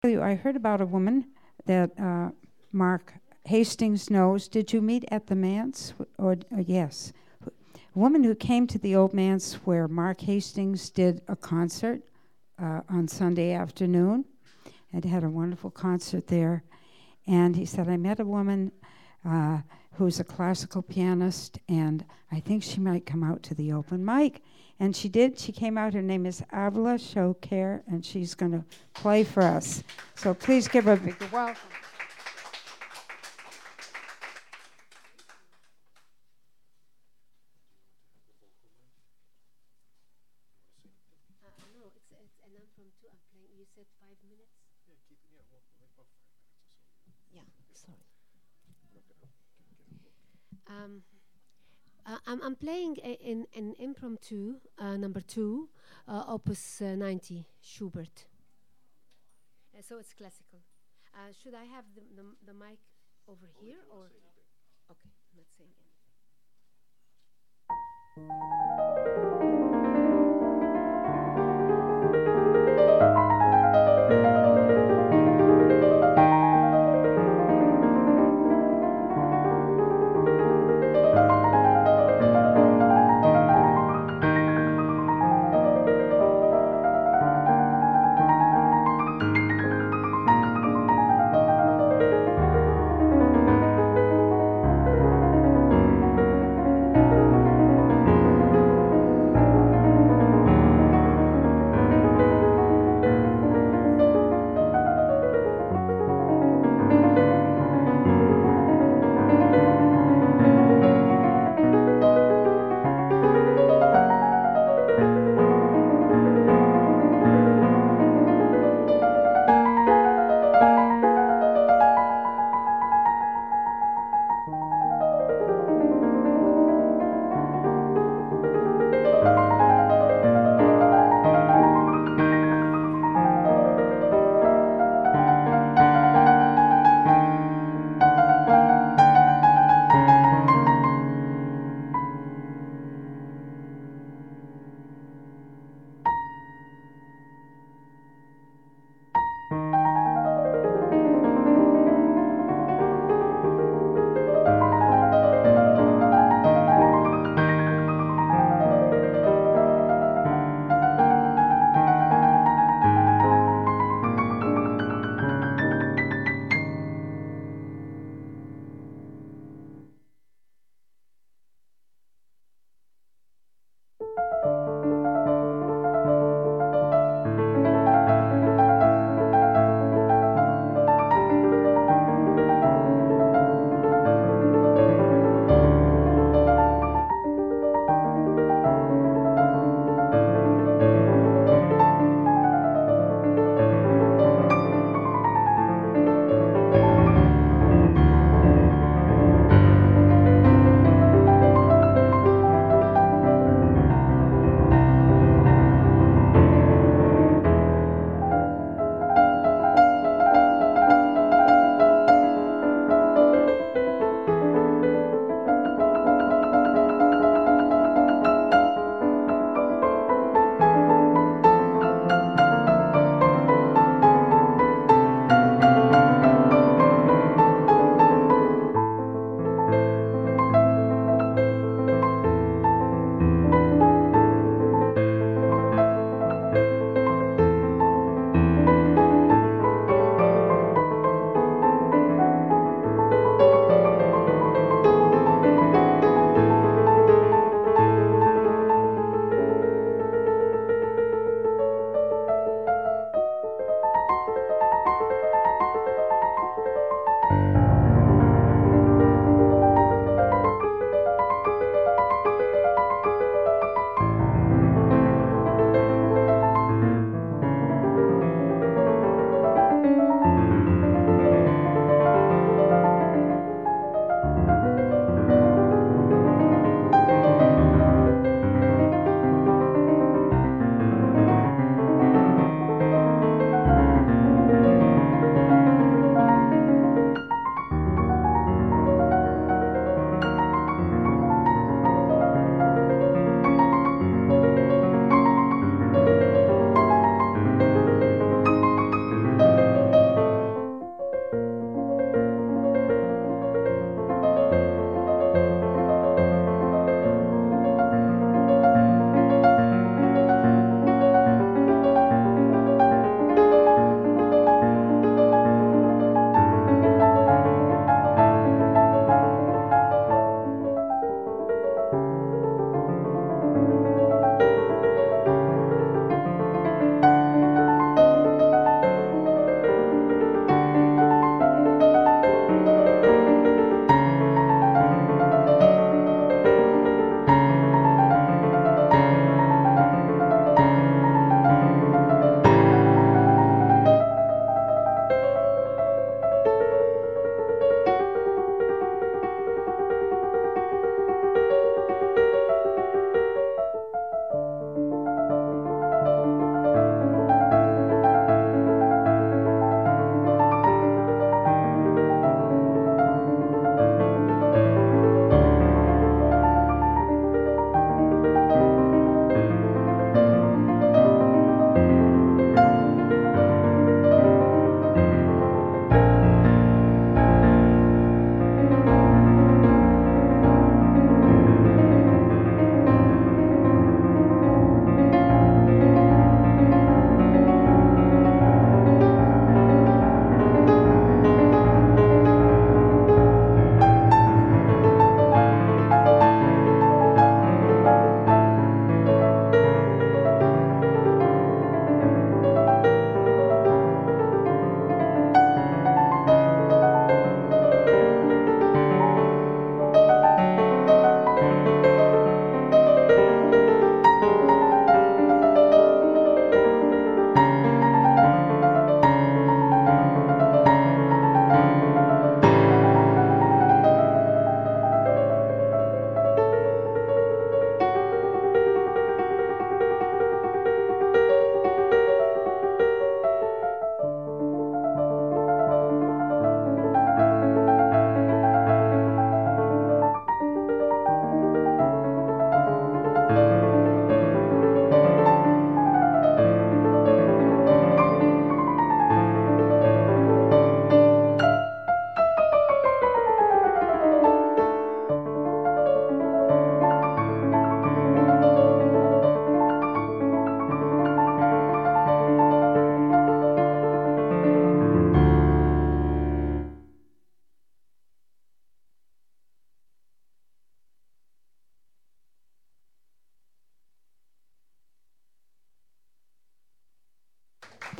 I heard about a woman that Mark Hastings knows. Did you meet at the manse? Yes. A woman who came to the old manse where Mark Hastings did a concert on Sunday afternoon and had a wonderful concert there. And he said, I met a woman who's a classical pianist, and I think she might come out to the open mic. And she did. She came out. Her name is Avila Shoker, and she's going to play for us. So please give her a big welcome. No, it's an impromptu. I'm playing. You said 5 minutes? Yeah, sorry. I'm playing in an impromptu number 2, opus 90, Schubert. So it's classical. Should I have the mic over here or? Okay, I'm not saying anything.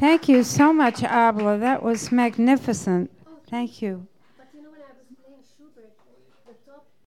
Thank you so much, Abla. That was magnificent. Thank you.